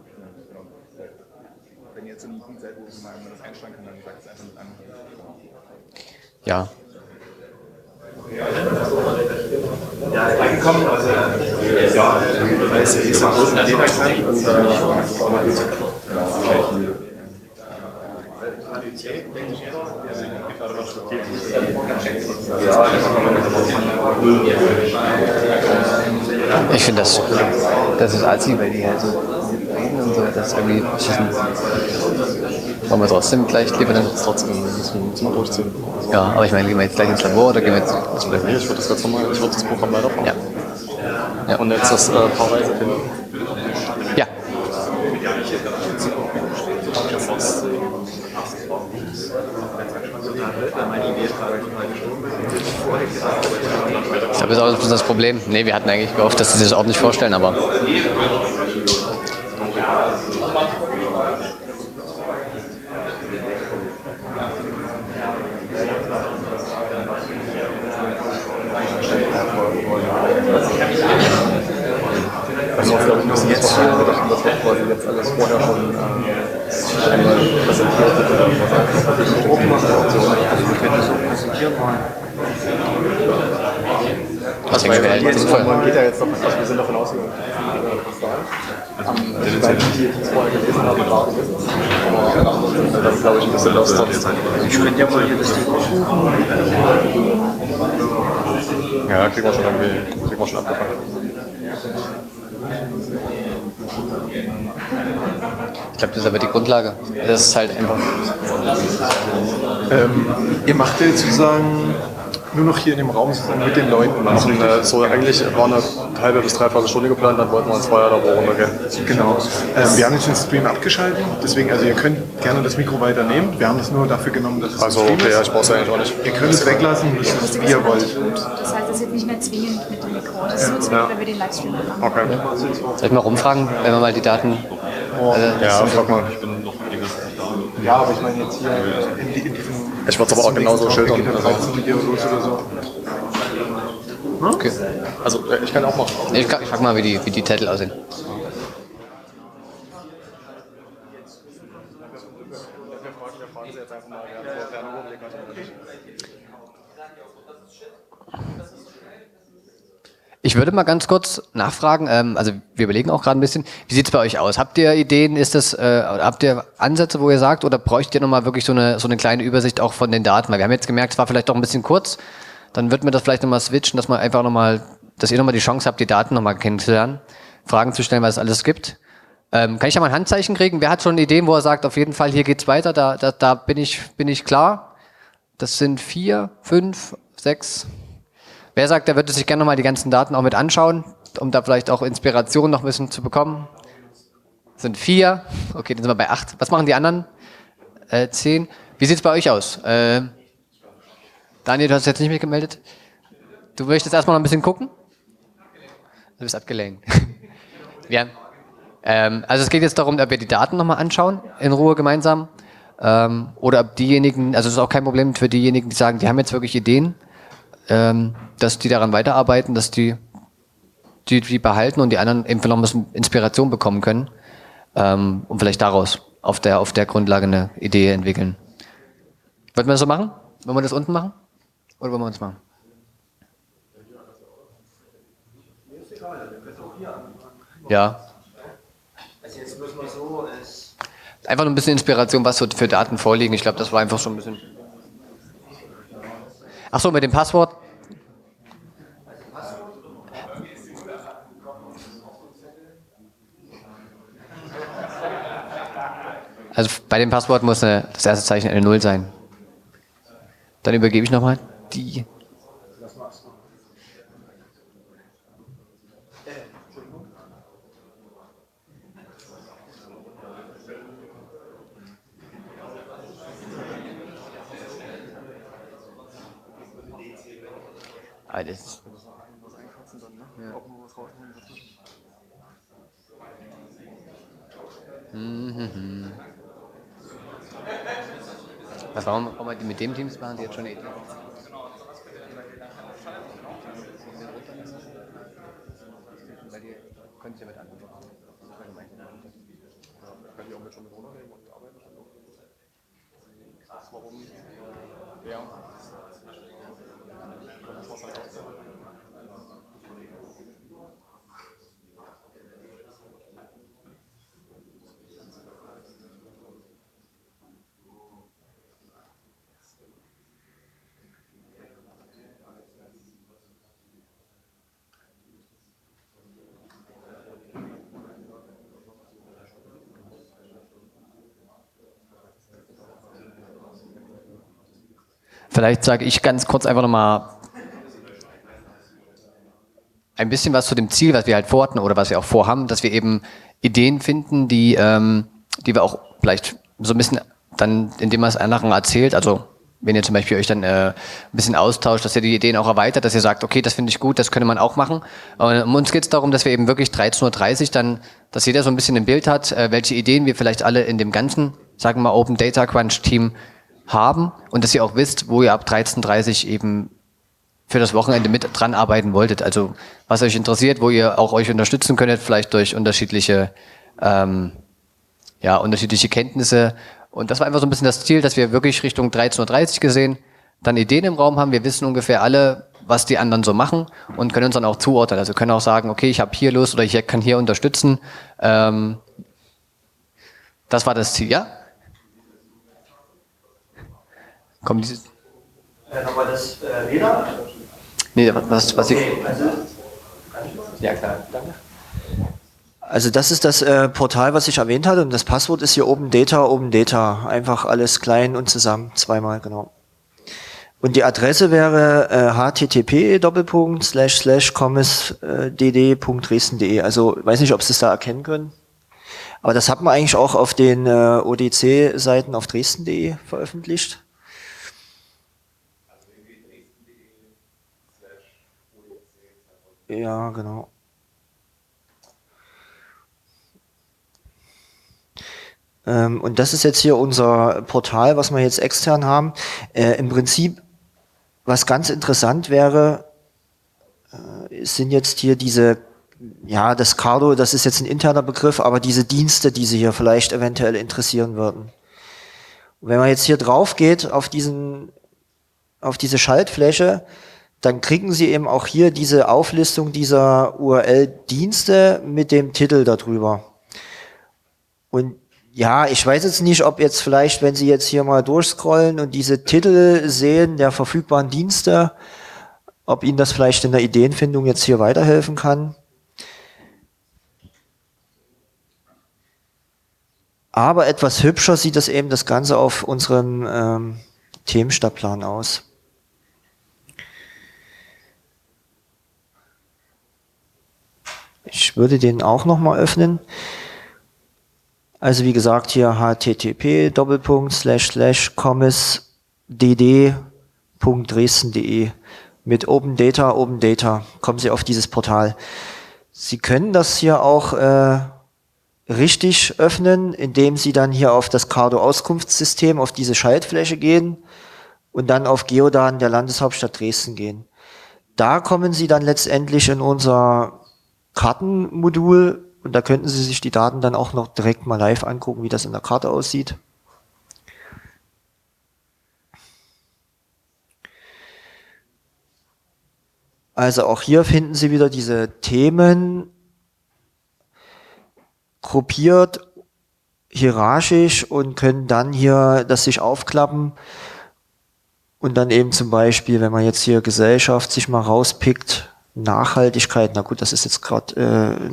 [SPEAKER 7] Wenn ihr jetzt in einem Punkt seid, wo man das einstellen kann, dann sagt es einfach mit an.
[SPEAKER 10] Ja.
[SPEAKER 7] Ja, reingekommen, also ja, weiß ich, ist ein großer Thema
[SPEAKER 10] Ich finde das ist Azi, weil die halt so reden und so, das ist irgendwie beschissen. Wollen wir trotzdem gleich lieber dann?
[SPEAKER 9] Trotzdem müssen wir durchziehen.
[SPEAKER 10] Ja, aber ich meine, gehen wir jetzt gleich ins Labor oder gehen wir jetzt...
[SPEAKER 9] Nee, ich würde das ganz normal, ich würde das Programm weiterfahren.
[SPEAKER 10] Ja. Ja.
[SPEAKER 9] Und jetzt das paarweise finden.
[SPEAKER 10] Ja. Ich glaube, das ist auch ein bisschen das Problem. Nee, wir hatten eigentlich gehofft, dass sie sich das ordentlich vorstellen, aber...
[SPEAKER 9] Also ich glaube, wir müssen jetzt schon bedachten, dass wir quasi jetzt alles vorher schon einmal präsentiert oder
[SPEAKER 10] Was denke ich mir halt sinnvoll.
[SPEAKER 9] Man geht ja jetzt davon, also wir sind davon ausgegangen, die es vorher gelesen haben, gerade wissen es. Aber dann glaube ich ein bisschen lost sonst.
[SPEAKER 6] Ich könnte ja mal hier das Ding aufrufen.
[SPEAKER 9] Ja, kriegen wir schon irgendwie, kriegen wir schon abgefangen.
[SPEAKER 10] Ich glaube, das ist aber die Grundlage. Das ist halt einfach...
[SPEAKER 11] Ihr macht ja jetzt sozusagen nur noch hier in dem Raum sozusagen mit den Leuten was.
[SPEAKER 9] So eigentlich war eine halbe bis dreiviertel Stunde geplant, dann wollten wir uns vorher Labor runtergehen.
[SPEAKER 11] Genau. Wir haben jetzt den Stream abgeschaltet, deswegen, also ihr könnt gerne das Mikro weiternehmen. Wir haben das nur dafür genommen, dass es
[SPEAKER 9] Also
[SPEAKER 11] ein Stream
[SPEAKER 9] okay,
[SPEAKER 11] ist.
[SPEAKER 9] ich brauche es eigentlich auch nicht.
[SPEAKER 11] Ihr könnt es weglassen, wie ihr wollt.
[SPEAKER 12] Das heißt, das wird nicht mehr zwingend mit dem Mikro. Das ist nur zwingend, wenn wir den Livestream machen.
[SPEAKER 9] Okay.
[SPEAKER 10] Soll ich mal rumfragen, wenn wir mal die Daten...
[SPEAKER 9] Ja, frag mal.
[SPEAKER 11] Ja, aber ich meine jetzt hier in diesem...
[SPEAKER 9] Ich würde es aber auch genauso schildern.
[SPEAKER 11] Video los oder so.
[SPEAKER 10] Okay.
[SPEAKER 9] Also ich kann auch machen.
[SPEAKER 10] Ich frag mal, wie die Titel aussehen. Ich würde mal ganz kurz nachfragen, also wir überlegen auch gerade ein bisschen, wie sieht es bei euch aus? Habt ihr Ideen, habt ihr Ansätze, wo ihr sagt, oder bräucht ihr nochmal wirklich so eine kleine Übersicht auch von den Daten? Weil wir haben jetzt gemerkt, es war vielleicht doch ein bisschen kurz, dann wird mir das vielleicht nochmal switchen, dass man einfach nochmal, dass ihr nochmal die Chance habt, die Daten nochmal kennenzulernen, Fragen zu stellen, was es alles gibt. Kann ich da mal ein Handzeichen kriegen? Wer hat schon Ideen, wo er sagt, auf jeden Fall, hier geht's weiter, da bin ich klar? Das sind 4, 5, 6... Wer sagt, er würde sich gerne nochmal die ganzen Daten auch mit anschauen, um da vielleicht auch Inspiration noch ein bisschen zu bekommen? Das sind 4. Okay, dann sind wir bei 8. Was machen die anderen? 10. Wie sieht es bei euch aus? Daniel, du hast jetzt nicht mitgemeldet. Du möchtest erstmal noch ein bisschen gucken? Du bist abgelenkt. Ja. Also es geht jetzt darum, ob wir die Daten nochmal anschauen, in Ruhe gemeinsam. Oder ob diejenigen, also es ist auch kein Problem für diejenigen, die sagen, die haben jetzt wirklich Ideen, dass die daran weiterarbeiten, dass die behalten und die anderen eben noch ein bisschen Inspiration bekommen können und vielleicht daraus auf der Grundlage eine Idee entwickeln. Wollten wir das so machen? Wollen wir das unten machen? Oder wollen wir uns machen? Ja.
[SPEAKER 6] Also jetzt müssen wir so...
[SPEAKER 10] Einfach nur ein bisschen Inspiration, was so für Daten vorliegen. Ich glaube, das war einfach so ein bisschen... Ach so, mit dem Passwort. Also bei dem Passwort muss das erste Zeichen eine 0 sein. Dann übergebe ich nochmal die. Alles. Was wollen wir mit dem Teams machen? Die hat schon eine Idee. Weil die können sich ja mit anbieten.
[SPEAKER 11] Kann die auch mit schon mit runternehmen und arbeiten schon noch? Warum? Ja.
[SPEAKER 10] Vielleicht sage ich ganz kurz einfach nochmal ein bisschen was zu dem Ziel, was wir halt vorhatten oder was wir auch vorhaben, dass wir eben Ideen finden, die wir auch vielleicht so ein bisschen dann, indem man es anderen erzählt, also wenn ihr zum Beispiel euch dann ein bisschen austauscht, dass ihr die Ideen auch erweitert, dass ihr sagt, okay, das finde ich gut, das könnte man auch machen. Und uns geht es darum, dass wir eben wirklich 13.30 Uhr dann, dass jeder so ein bisschen ein Bild hat, welche Ideen wir vielleicht alle in dem ganzen, sagen wir mal, Open Data Crunch Team haben und dass ihr auch wisst, wo ihr ab 13.30 Uhr eben für das Wochenende mit dran arbeiten wolltet. Also was euch interessiert, wo ihr auch euch unterstützen könntet, vielleicht durch unterschiedliche unterschiedliche Kenntnisse. Und das war einfach so ein bisschen das Ziel, dass wir wirklich Richtung 13.30 Uhr gesehen dann Ideen im Raum haben. Wir wissen ungefähr alle, was die anderen so machen und können uns dann auch zuordnen. Also können auch sagen, okay, ich habe hier Lust oder ich kann hier unterstützen. Das war das Ziel, ja? Kommt dieses...
[SPEAKER 6] Nochmal das WLAN?
[SPEAKER 10] Nee, was ich...
[SPEAKER 6] Ja, klar, danke. Also das ist das Portal, was ich erwähnt hatte und das Passwort ist hier Open Data. Einfach alles klein und zusammen, zweimal, genau. Und die Adresse wäre http://commis-dd.dresden.de. Also weiß nicht, ob Sie es da erkennen können. Aber das hat man eigentlich auch auf den ODC-Seiten auf dresden.de veröffentlicht. Ja, genau. Und das ist jetzt hier unser Portal, was wir jetzt extern haben. Im Prinzip, was ganz interessant wäre, sind jetzt hier diese, ja, das Cardo, das ist jetzt ein interner Begriff, aber diese Dienste, die Sie hier vielleicht eventuell interessieren würden. Und wenn man jetzt hier drauf geht auf diese Schaltfläche, dann kriegen Sie eben auch hier diese Auflistung dieser URL-Dienste mit dem Titel darüber. Und ja, ich weiß jetzt nicht, ob jetzt vielleicht, wenn Sie jetzt hier mal durchscrollen und diese Titel sehen der verfügbaren Dienste, ob Ihnen das vielleicht in der Ideenfindung jetzt hier weiterhelfen kann. Aber etwas hübscher sieht das eben das Ganze auf unserem Themenstadtplan aus. Ich würde den auch nochmal öffnen. Also wie gesagt hier http://commis-dd.dresden.de mit Open Data, kommen Sie auf dieses Portal. Sie können das hier auch richtig öffnen, indem Sie dann hier auf das Cardo-Auskunftssystem, auf diese Schaltfläche gehen und dann auf Geodaten der Landeshauptstadt Dresden gehen. Da kommen Sie dann letztendlich in unser Kartenmodul und da könnten Sie sich die Daten dann auch noch direkt mal live angucken, wie das in der Karte aussieht. Also auch hier finden Sie wieder diese Themen gruppiert, hierarchisch und können dann hier das sich aufklappen und dann eben zum Beispiel, wenn man jetzt hier Gesellschaft sich mal rauspickt, Nachhaltigkeit, na gut, das ist jetzt gerade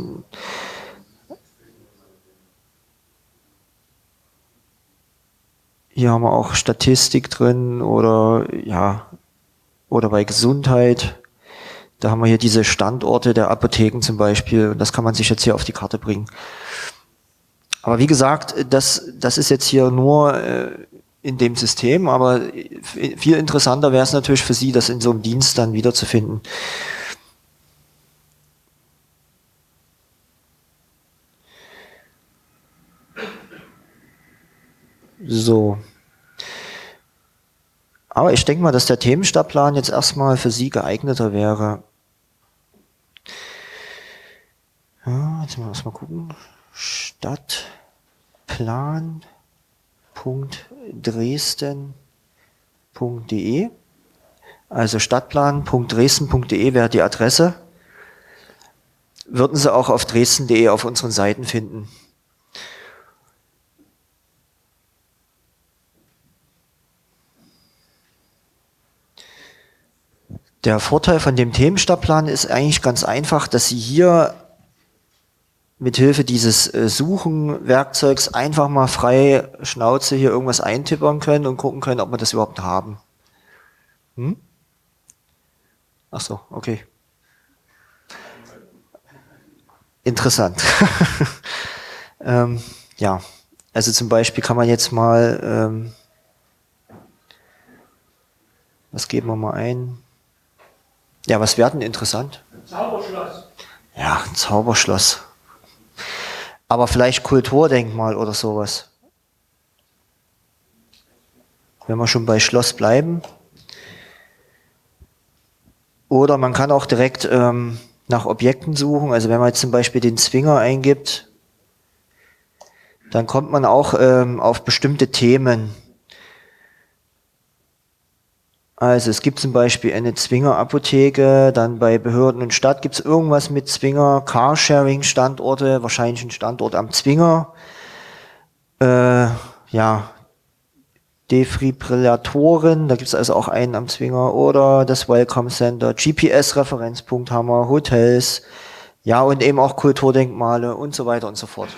[SPEAKER 6] hier haben wir auch Statistik drin oder ja, oder bei Gesundheit. Da haben wir hier diese Standorte der Apotheken zum Beispiel und das kann man sich jetzt hier auf die Karte bringen. Aber wie gesagt, das ist jetzt hier nur in dem System, aber viel interessanter wäre es natürlich für Sie, das in so einem Dienst dann wiederzufinden. So. Aber ich denke mal, dass der Themenstadtplan jetzt erstmal für Sie geeigneter wäre. Ja, jetzt mal erstmal gucken. Stadtplan.dresden.de. Also stadtplan.dresden.de wäre die Adresse. Würden Sie auch auf dresden.de auf unseren Seiten finden. Der Vorteil von dem Themenstadtplan ist eigentlich ganz einfach, dass Sie hier mithilfe dieses Suchen-Werkzeugs einfach mal frei Schnauze hier irgendwas eintippern können und gucken können, ob wir das überhaupt haben. Ach so, okay. Interessant. Ja, also zum Beispiel kann man jetzt mal, was geben wir mal ein? Ja, was wäre denn interessant?
[SPEAKER 13] Zauberschloss.
[SPEAKER 6] Ja, ein Zauberschloss. Aber vielleicht Kulturdenkmal oder sowas. Wenn wir schon bei Schloss bleiben. Oder man kann auch direkt nach Objekten suchen. Also wenn man jetzt zum Beispiel den Zwinger eingibt, dann kommt man auch auf bestimmte Themen. Also es gibt zum Beispiel eine Zwinger-Apotheke, dann bei Behörden und Stadt gibt es irgendwas mit Zwinger, Carsharing-Standorte, wahrscheinlich ein Standort am Zwinger. Ja, Defibrillatoren, da gibt es also auch einen am Zwinger, oder das Welcome Center, GPS-Referenzpunkt haben wir, Hotels, ja, und eben auch Kulturdenkmale und so weiter und so fort.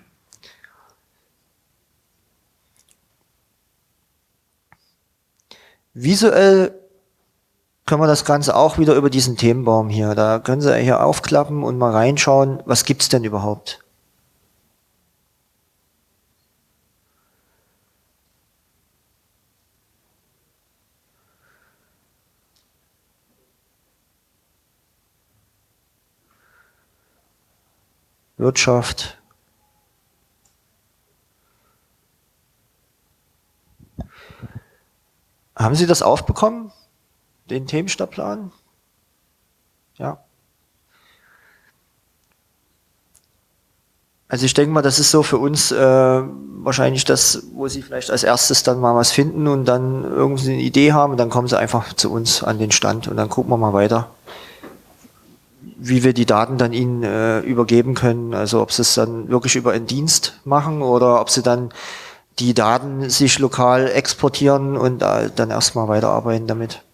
[SPEAKER 6] Visuell können wir das Ganze auch wieder über diesen Themenbaum hier. Da können Sie hier aufklappen und mal reinschauen, was gibt's denn überhaupt? Wirtschaft. Haben Sie das aufbekommen? Den Themenstadtplan? Ja. Also ich denke mal, das ist so für uns wahrscheinlich das, wo Sie vielleicht als erstes dann mal was finden und dann irgendwie eine Idee haben und dann kommen Sie einfach zu uns an den Stand und dann gucken wir mal weiter, wie wir die Daten dann Ihnen übergeben können. Also ob Sie es dann wirklich über einen Dienst machen oder ob Sie dann die Daten sich lokal exportieren und dann erstmal weiterarbeiten damit.